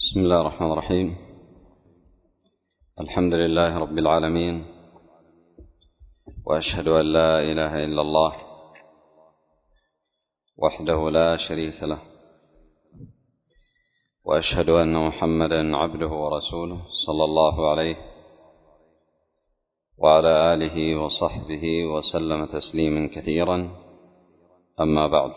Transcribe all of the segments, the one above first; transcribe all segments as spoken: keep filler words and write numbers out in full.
بسم الله الرحمن الرحيم. الحمد لله رب العالمين، وأشهد أن لا إله إلا الله وحده لا شريك له، وأشهد أن محمدا عبده ورسوله صلى الله عليه وعلى آله وصحبه وسلم تسليما كثيرا. أما بعد،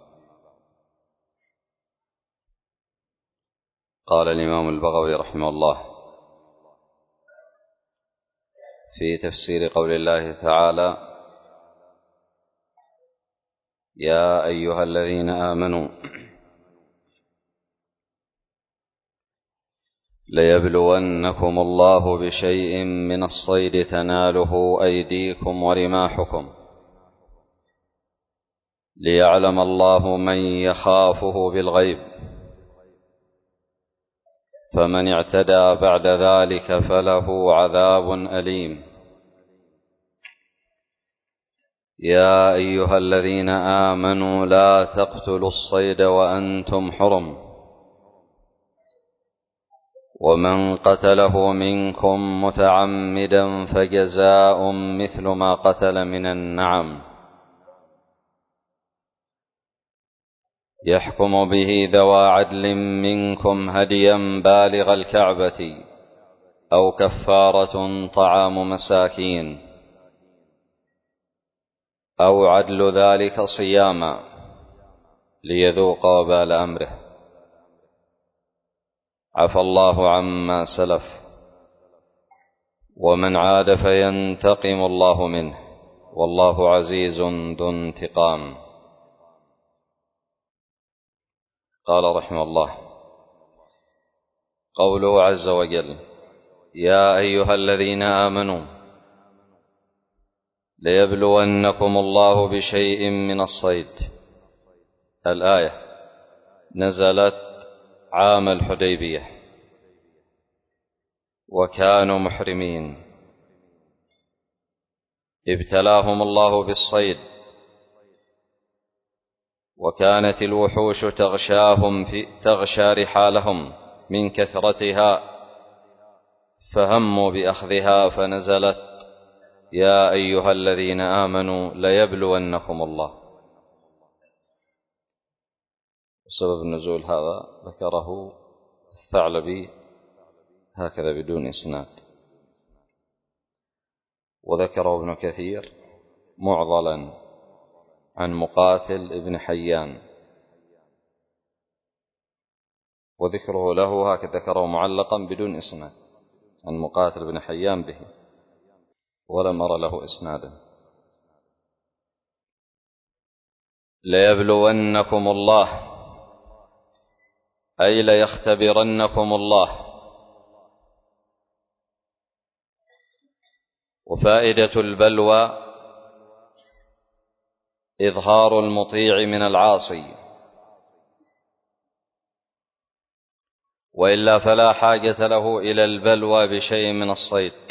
قال الإمام البغوي رحمه الله في تفسير قول الله تعالى: يا أيها الذين آمنوا ليبلونكم الله بشيء من الصيد تناله أيديكم ورماحكم ليعلم الله من يخافه بالغيب، فمن اعتدى بعد ذلك فله عذاب أليم. يا أيها الذين آمنوا لا تقتلوا الصيد وأنتم حرم، ومن قتله منكم متعمدا فجزاء مثل ما قتل من النعم، يحكم به ذوى عدل منكم هديا بالغ الكعبة أو كفارة طعام مساكين أو عدل ذلك صياما ليذوق وبال أمره. عفى الله عما سلف، ومن عاد فينتقم الله منه، والله عزيز ذو انتقام. قال رحمه الله: قوله عز وجل: يا أيها الذين آمنوا ليبلونكم الله بشيء من الصيد. الآية نزلت عام الحديبية، وكانوا محرمين، ابتلاهم الله بالصيد، وكانت الوحوش تغشاهم في تغشى رحالهم من كثرتها، فهموا بأخذها، فنزلت: يا أيها الذين آمنوا ليبلونكم الله. سبب النزول هذا ذكره الثعلبي هكذا بدون إسناد، وذكره ابن كثير معضلا عن مقاتل ابن حيان، وذكره له هكذا ذكره معلقا بدون إسناد عن مقاتل ابن حيان به، ولم أرى له إسنادا. ليبلونكم الله أي ليختبرنكم الله. وفائدة البلوى إظهار المطيع من العاصي، وإلا فلا حاجة له إلى البلوى بشيء من الصيد.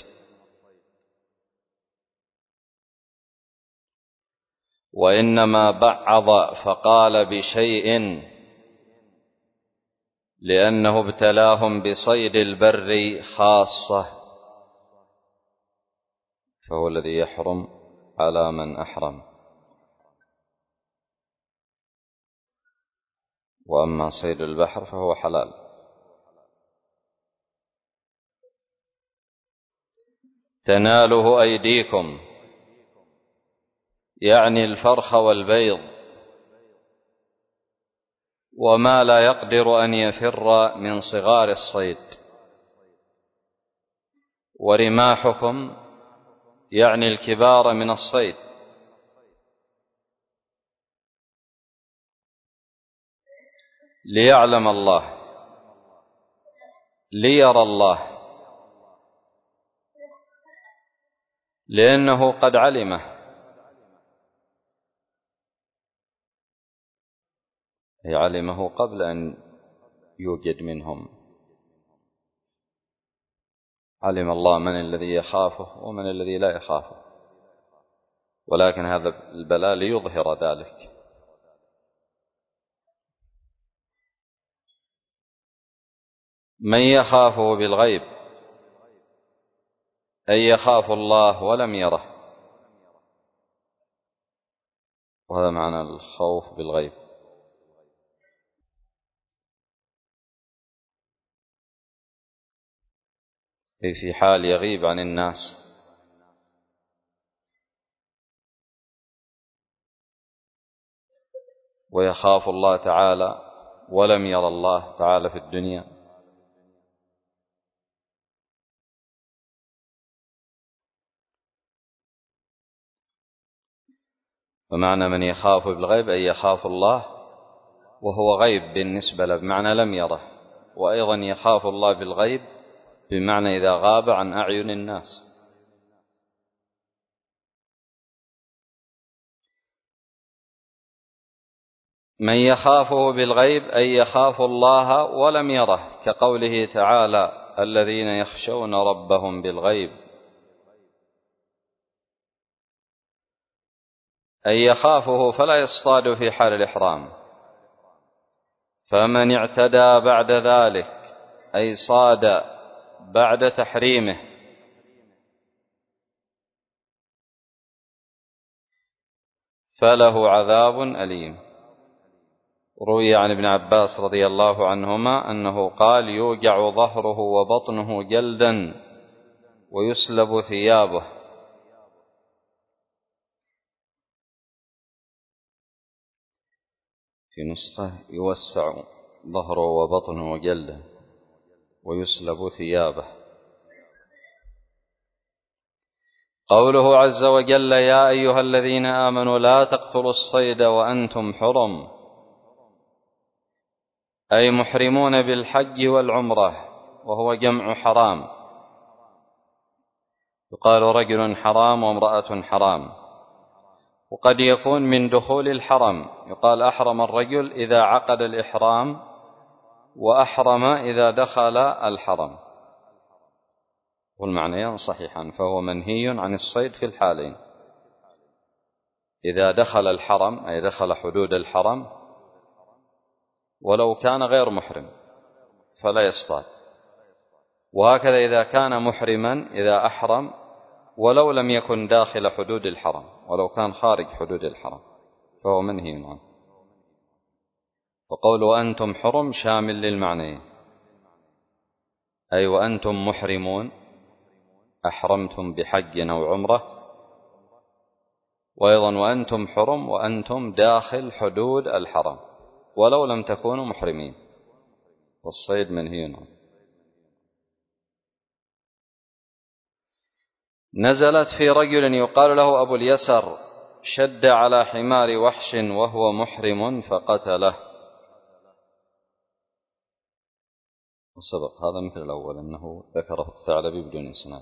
وإنما بعض فقال بشيء لأنه ابتلاهم بصيد البر خاصة، فهو الذي يحرم على من أحرم. وأما صيد البحر فهو حلال. تناله أيديكم يعني الفرخ والبيض، وما لا يقدر أن يفر من صغار الصيد. ورماحكم يعني الكبار من الصيد. ليعلم الله، ليرى الله، لأنه قد علمه، علمه قبل أن يوجد منهم. علم الله من الذي يخافه ومن الذي لا يخافه، ولكن هذا البلاء ليظهر ذلك. من يخافه بالغيب أي يخاف الله ولم يره، وهذا معنى الخوف بالغيب. أي في حال يغيب عن الناس. ويخاف الله تعالى ولم ير الله تعالى في الدنيا. ومعنى من يخاف بالغيب أي يخاف الله وهو غيب بالنسبة له بمعنى لم يره، وأيضا يخاف الله بالغيب بمعنى إذا غاب عن أعين الناس. من يخافه بالغيب أي يخاف الله ولم يره، كقوله تعالى الذين يخشون ربهم بالغيب، أي يخافه فلا يصطاد في حال الإحرام. فمن اعتدى بعد ذلك أي صاد بعد تحريمه فله عذاب أليم. روي عن ابن عباس رضي الله عنهما أنه قال يوجع ظهره وبطنه جلدا ويسلب ثيابه. في نسخة يوسع ظهره وبطنه جلدا ويسلب ثيابه. قوله عز وجل يا أيها الذين آمنوا لا تقتلوا الصيد وأنتم حرم، أي محرمون بالحج والعمرة، وهو جمع حرام. يقال رجل حرام وامرأة حرام، وقد يكون من دخول الحرم، يقال أحرم الرجل إذا عقد الإحرام، وأحرم إذا دخل الحرم، والمعنيان صحيحان. فهو منهي عن الصيد في الحالين، إذا دخل الحرم أي دخل حدود الحرم، ولو كان غير محرم فلا يصطاد، وهكذا إذا كان محرما إذا أحرم ولو لم يكن داخل حدود الحرم، ولو كان خارج حدود الحرم فهو منهي عنه. وقول وأنتم حرم شامل للمعنيين، أي وأنتم محرمون أحرمتم بحج أو عمرة، وأيضا وأنتم حرم وأنتم داخل حدود الحرم ولو لم تكونوا محرمين، والصيد منهي عنه. نزلت في رجل يقال له أبو اليسر شد على حمار وحش وهو محرم فقتله. وسبق هذا مثل الأول أنه ذكره الثعلبي بدون إسناد.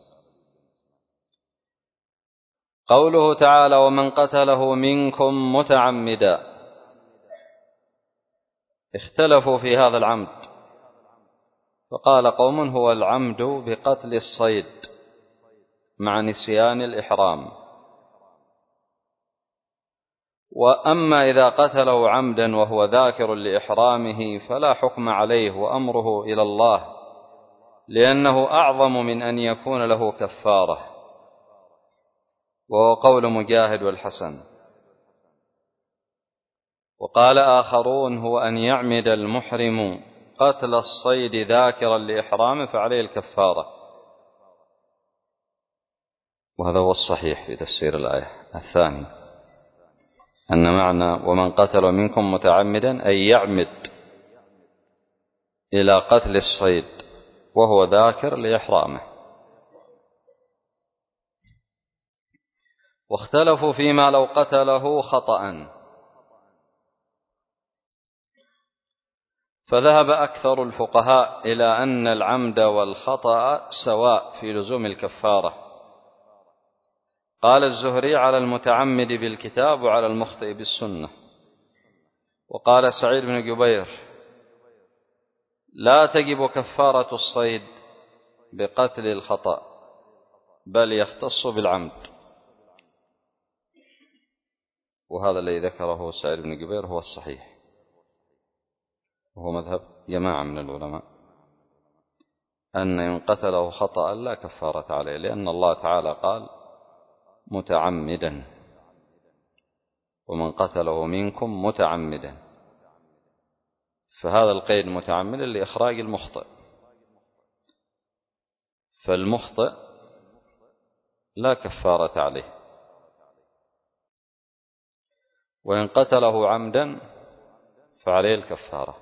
قوله تعالى ومن قتله منكم متعمدا، اختلفوا في هذا العمد، فقال قوم هو العمد بقتل الصيد مع نسيان الإحرام، وأما إذا قتله عمدا وهو ذاكر لإحرامه فلا حكم عليه وأمره إلى الله، لأنه أعظم من أن يكون له كفارة، وهو قول مجاهد والحسن. وقال آخرون هو أن يعمد المحرم قتل الصيد ذاكرا لإحرامه فعليه الكفارة، وهذا هو الصحيح في تفسير الآية الثاني، أن معنى ومن قتل منكم متعمدا أي يعمد إلى قتل الصيد وهو ذاكر لإحرامه. واختلفوا فيما لو قتله خطأ، فذهب أكثر الفقهاء إلى أن العمد والخطأ سواء في لزوم الكفارة. قال الزهري على المتعمد بالكتاب وعلى المخطئ بالسنة. وقال سعيد بن جبير لا تجب كفارة الصيد بقتل الخطأ بل يختص بالعمد، وهذا الذي ذكره سعيد بن جبير هو الصحيح، وهو مذهب جماعة من العلماء. أن إن قتله خطأ لا كفارة عليه، لأن الله تعالى قال متعمدا، ومن قتله منكم متعمدا، فهذا القيد متعمدا لإخراج المخطئ، فالمخطئ لا كفارة عليه. وإن قتله عمدا فعليه الكفارة.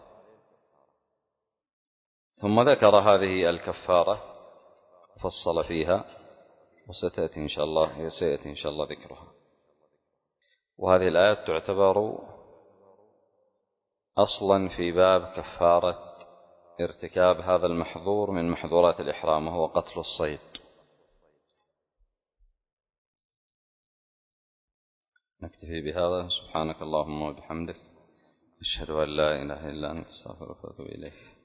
ثم ذكر هذه الكفارة فصل فيها، وستأتي إن شاء الله سيأتي إن شاء الله ذكرها. وهذه الآيات تعتبر أصلا في باب كفارة ارتكاب هذا المحظور من محظورات الإحرام، وهو قتل الصيد. نكتفي بهذا. سبحانك اللهم وبحمدك، أشهد أن لا إله إلا أنت، أستغفرك وأتوب إليك.